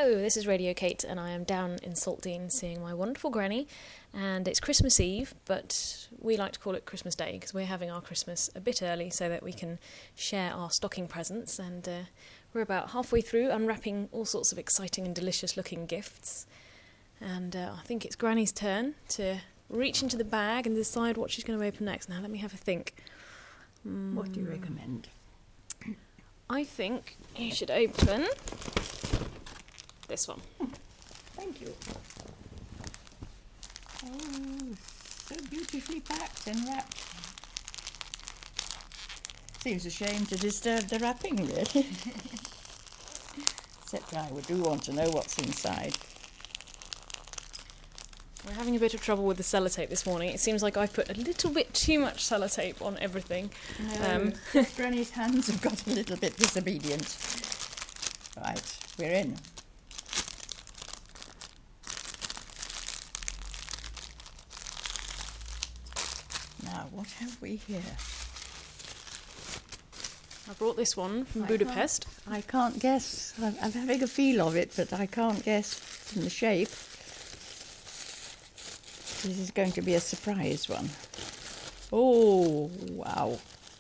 Hello, this is Radio Kate, and I am down in Saltdean seeing my wonderful granny, and it's Christmas Eve, but we like to call it Christmas Day because we're having our Christmas a bit early so that we can share our stocking presents, and we're about halfway through unwrapping all sorts of exciting and delicious looking gifts, and I think it's Granny's turn to reach into the bag and decide what she's going to open next. Now let me have a think. What do you recommend? I think you should open this one. Thank you. Oh, so beautifully packed and wrapped. Seems a shame to disturb the wrapping, really. Except I do want to know what's inside. We're having a bit of trouble with the sellotape this morning. It seems like I've put a little bit too much sellotape on everything. No, Granny's hands have got a little bit disobedient. Right, we're in. Now, what have we here? I brought this one from Budapest. I can't guess. I'm having a feel of it, but I can't guess from the shape. This is going to be a surprise one. Oh, wow.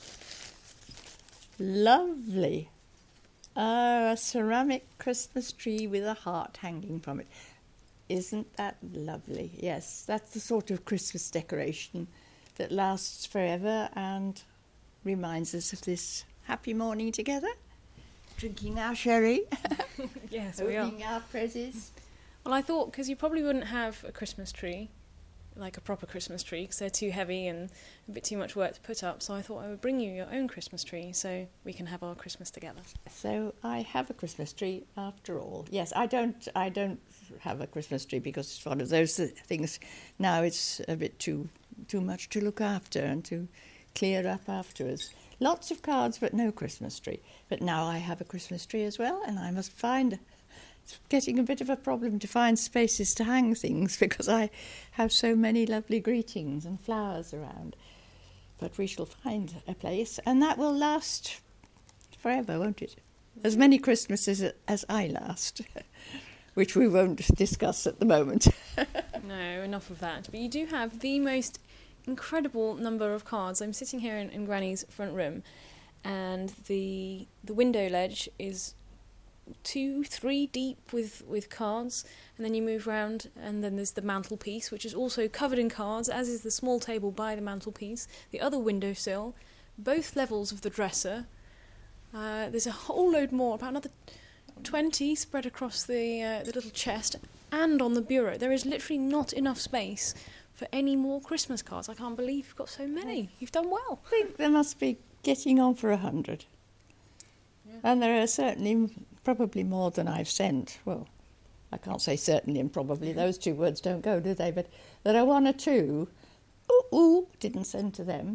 Lovely. A ceramic Christmas tree with a heart hanging from it. Isn't that lovely? Yes, that's the sort of Christmas decoration that lasts forever and reminds us of this happy morning together, drinking our sherry, Yes, we are. opening our presents. Well, I thought, because you probably wouldn't have a Christmas tree, like a proper Christmas tree, because they're too heavy and a bit too much work to put up, so I thought I would bring you your own Christmas tree so we can have our Christmas together. So I have a Christmas tree after all. Yes, I don't have a Christmas tree because it's one of those things. Now it's a bit too much to look after and to clear up afterwards. Lots of cards, but no Christmas tree. But now I have a Christmas tree as well, and I must find... It's getting a bit of a problem to find spaces to hang things because I have so many lovely greetings and flowers around. But we shall find a place, and that will last forever, won't it? As many Christmases as I last, which we won't discuss at the moment. No, enough of that. But you do have the most incredible number of cards. I'm sitting here in Granny's front room, and the window ledge is 2-3 deep with cards, and then you move round, and then there's the mantelpiece, which is also covered in cards, as is the small table by the mantelpiece, the other windowsill, both levels of the dresser. There's a whole load more, about another 20 spread across the little chest, and on the bureau. There is literally not enough space for any more Christmas cards. I can't believe you've got so many. You've done well. I think there must be getting on for 100. Yeah. And there are certainly probably more than I've sent. Well, I can't say certainly and probably. Those two words don't go, do they? But there are one or two. Didn't send to them.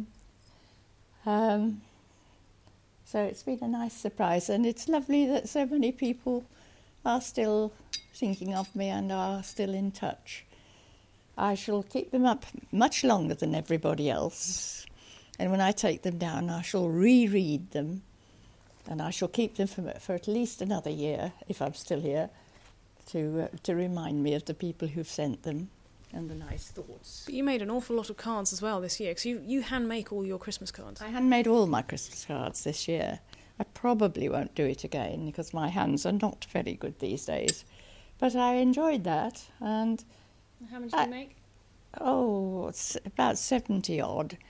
So it's been a nice surprise, and it's lovely that so many people are still thinking of me and are still in touch. I shall keep them up much longer than everybody else, and when I take them down I shall reread them, and I shall keep them for at least another year, if I'm still here, to remind me of the people who've sent them and the nice thoughts. But you made an awful lot of cards as well this year, because you hand-make all your Christmas cards. I hand-made all my Christmas cards this year. I probably won't do it again, because my hands are not very good these days. But I enjoyed that, and... How much did you make? Oh, it's about 70-odd.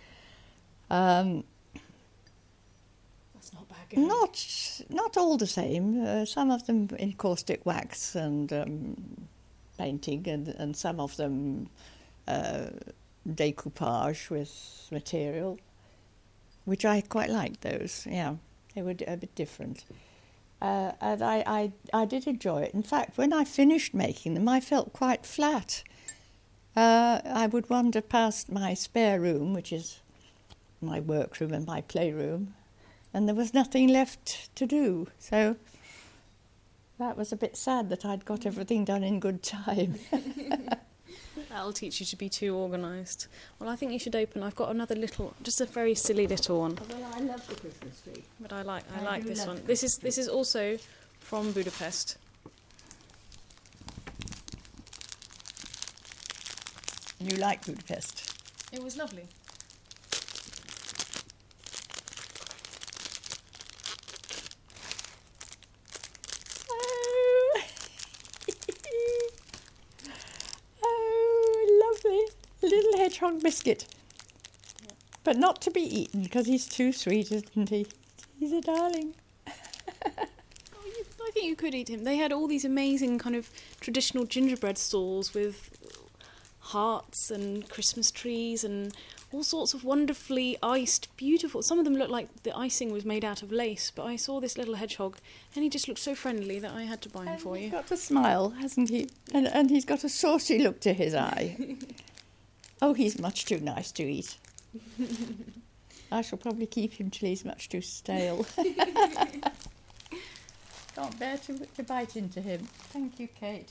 That's not bad going. Not all the same. Some of them in caustic wax and painting, and some of them decoupage with material, which I quite liked those. Yeah, they were a bit different. And I did enjoy it. In fact, when I finished making them, I felt quite flat. I would wander past my spare room, which is my workroom and my playroom, and there was nothing left to do. So that was a bit sad that I'd got everything done in good time. That'll teach you to be too organised. Well, I think you should open. I've got another little, just a very silly little one. Well, I love the Christmas tree. But I like this one. This is also from Budapest. You like Budapest? It was lovely. Oh, oh, lovely. Little hedgehog biscuit. Yeah. But not to be eaten because he's too sweet, isn't he? He's a darling. I think you could eat him. They had all these amazing kind of traditional gingerbread stalls with hearts and Christmas trees and all sorts of wonderfully iced, beautiful. Some of them looked like the icing was made out of lace, but I saw this little hedgehog and he just looked so friendly that I had to buy him for you. He's got a smile, hasn't he? And he's got a saucy look to his eye. Oh, he's much too nice to eat. I shall probably keep him till he's much too stale. Can't bear to bite into him. Thank you, Kate.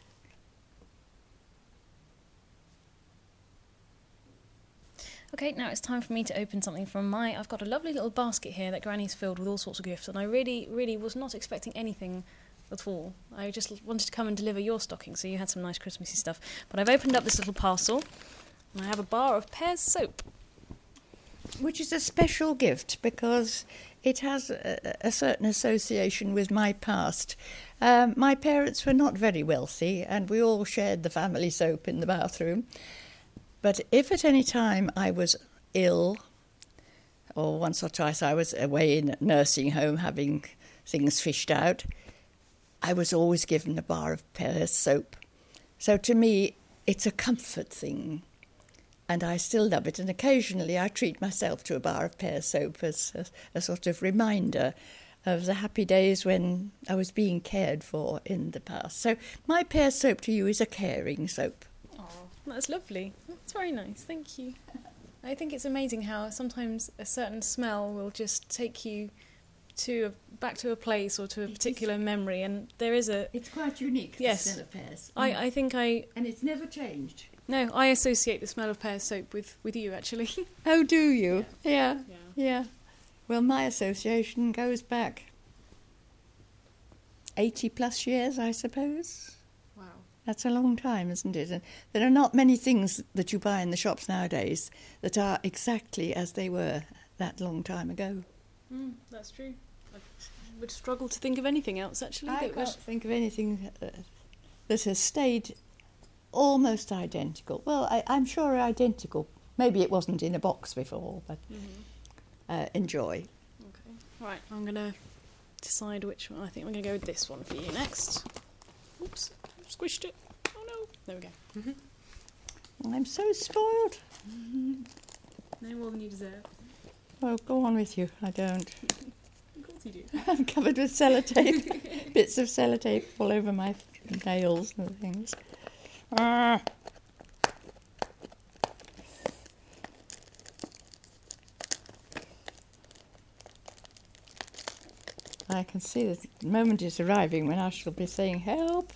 Okay, now it's time for me to open something from I've got a lovely little basket here that Granny's filled with all sorts of gifts, and I really, really was not expecting anything at all. I just wanted to come and deliver your stocking, so you had some nice Christmassy stuff. But I've opened up this little parcel, and I have a bar of Pears soap. Which is a special gift because it has a certain association with my past. My parents were not very wealthy and we all shared the family soap in the bathroom. But if at any time I was ill, or once or twice I was away in a nursing home having things fished out, I was always given a bar of Pears soap. So to me, it's a comfort thing. And I still love it, and occasionally I treat myself to a bar of Pears soap as a sort of reminder of the happy days when I was being cared for in the past. So my Pears soap to you is a caring soap. Oh, that's lovely. That's very nice, thank you. I think it's amazing how sometimes a certain smell will just take you back to a place or to a particular memory, and there is a... It's quite unique, yes. the smell of pears. I think And it's never changed. No, I associate the smell of Pears soap with you, actually. Oh, do you? Yeah. Yeah. Well, my association goes back 80 plus years, I suppose. Wow. That's a long time, isn't it? And there are not many things that you buy in the shops nowadays that are exactly as they were that long time ago. That's true. I would struggle to think of anything else, actually. I can't think of anything that has stayed almost identical. Well, I'm sure identical. Maybe it wasn't in a box before, but enjoy. Okay. Right, I'm going to decide which one. I think I'm going to go with this one for you next. Oops, squished it. Oh no. There we go. I'm so spoiled. No more than you deserve. Oh, go on with you. I don't. Of course you do. I'm covered with sellotape. Bits of sellotape all over my nails and things. Ah. I can see that the moment is arriving when I shall be saying help.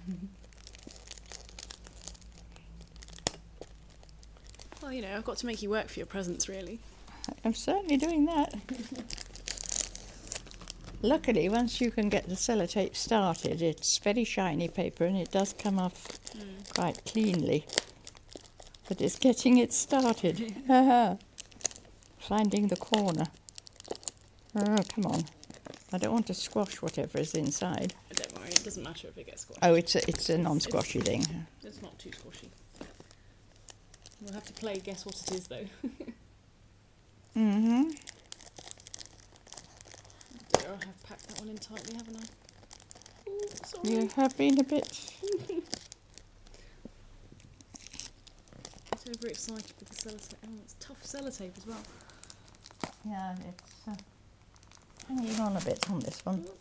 Well, you know, I've got to make you work for your presents, really. I'm certainly doing that. Luckily, once you can get the sellotape started, it's very shiny paper and it does come off quite cleanly. But it's getting it started. Finding the corner. Oh, come on. I don't want to squash whatever is inside. Don't worry, it doesn't matter if it gets squashed. Oh, it's a non-squashy thing. It's not too squashy. We'll have to play guess what it is, though. Mm-hmm. Dear, I have packed that one in tightly, haven't I? Ooh, sorry. You have been a bit... I'm overexcited with the sellotape. Oh, it's tough sellotape as well. Yeah, it's hanging on a bit on this one.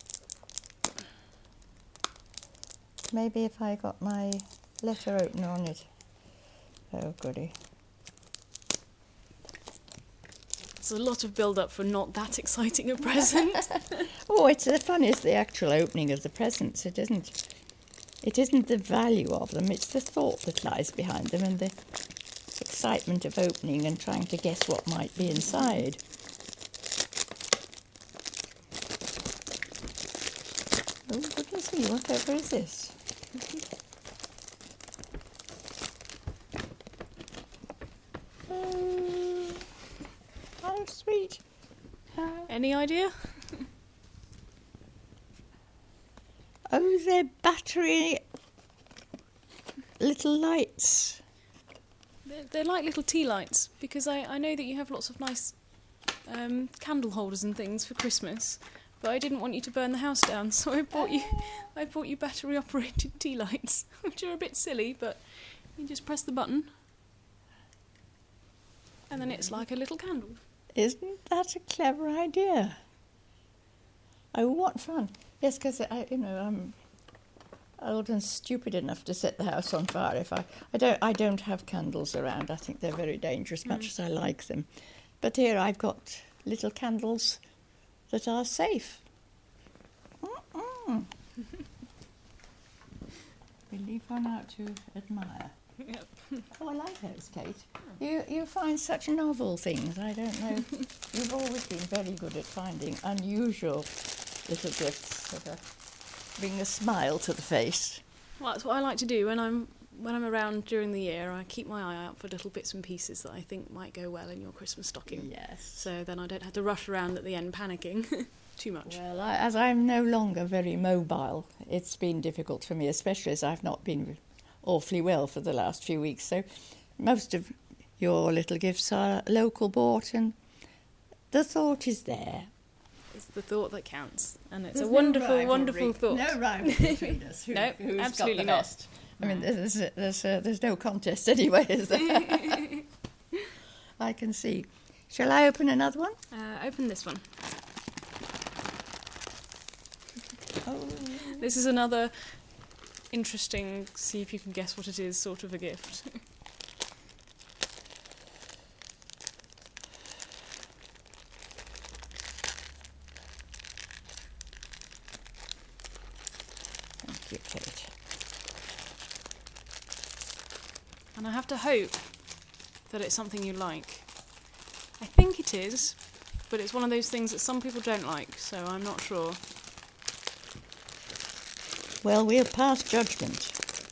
Maybe if I got my letter opener on it. Oh, goody. It's a lot of build-up for not that exciting a present. Oh, it's the fun is the actual opening of the presents. It isn't the value of them. It's the thought that lies behind them and the excitement of opening and trying to guess what might be inside. Oh, goodness me! Whatever is this? Oh, how sweet. Any idea? Oh, they're battery little lights. They're like little tea lights, because I know that you have lots of nice candle holders and things for Christmas, but I didn't want you to burn the house down, so I bought you battery operated tea lights, which are a bit silly, but you just press the button and then it's like a little candle. Isn't that a clever idea? Oh, what fun! Yes, because I'm old and stupid enough to set the house on fire. If I don't have candles around. I think they're very dangerous, much as I like them. But here I've got little candles that are safe. We leave one out to admire. Yep. Oh, I like those, Kate. You find such novel things. I don't know. You've always been very good at finding unusual little gifts that bring a smile to the face. Well, that's what I like to do when I'm around during the year. I keep my eye out for little bits and pieces that I think might go well in your Christmas stocking. Yes. So then I don't have to rush around at the end panicking too much. Well, as I'm no longer very mobile, it's been difficult for me, especially as I've not been awfully well for the last few weeks. So most of your little gifts are local bought, and the thought is there. It's the thought that counts, and it's There's a wonderful, no wonderful thought. No rivalry between us. No, who's absolutely got the not. best. I mean, there's no contest anyway, is there? I can see. Shall I open another one? Open this one. Oh. This is another interesting, see if you can guess what it is, sort of a gift. Thank you, Kate. And I have to hope that it's something you like. I think it is, but it's one of those things that some people don't like, so I'm not sure. Well, we'll pass judgment.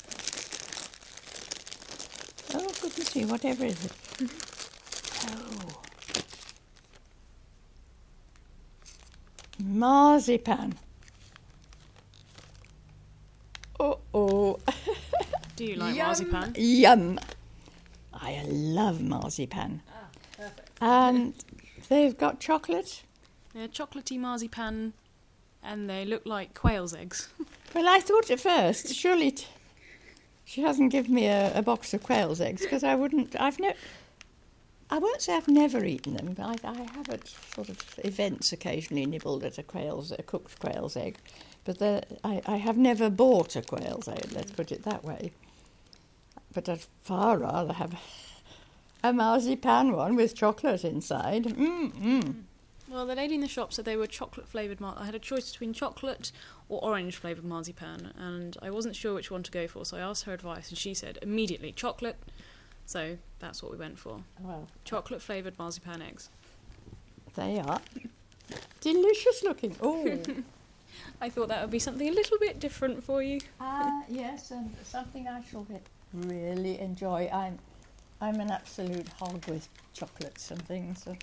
Oh, goodness me, whatever is it? Oh. Marzipan. Oh. Do you like Yum, marzipan? Yum. I love marzipan. Ah, perfect. And they've got chocolate. They're chocolatey marzipan, and they look like quail's eggs. Well, I thought at first, surely she hasn't given me a box of quail's eggs, because I wouldn't. I won't say I've never eaten them, but I have at sort of events occasionally nibbled at a cooked quail's egg. But I have never bought a quail's egg, let's put it that way. But I'd far rather have a marzipan one with chocolate inside. Well, the lady in the shop said they were chocolate-flavoured I had a choice between chocolate or orange-flavoured marzipan, and I wasn't sure which one to go for, so I asked her advice, and she said immediately chocolate. So that's what we went for. Well, Chocolate-flavoured marzipan eggs. they are delicious looking. Oh. I thought that would be something a little bit different for you. Yes, and something I shall really enjoy. I'm an absolute hog with chocolates and things. So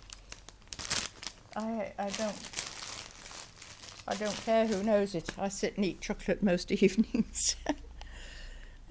I don't care who knows it. I sit and eat chocolate most evenings.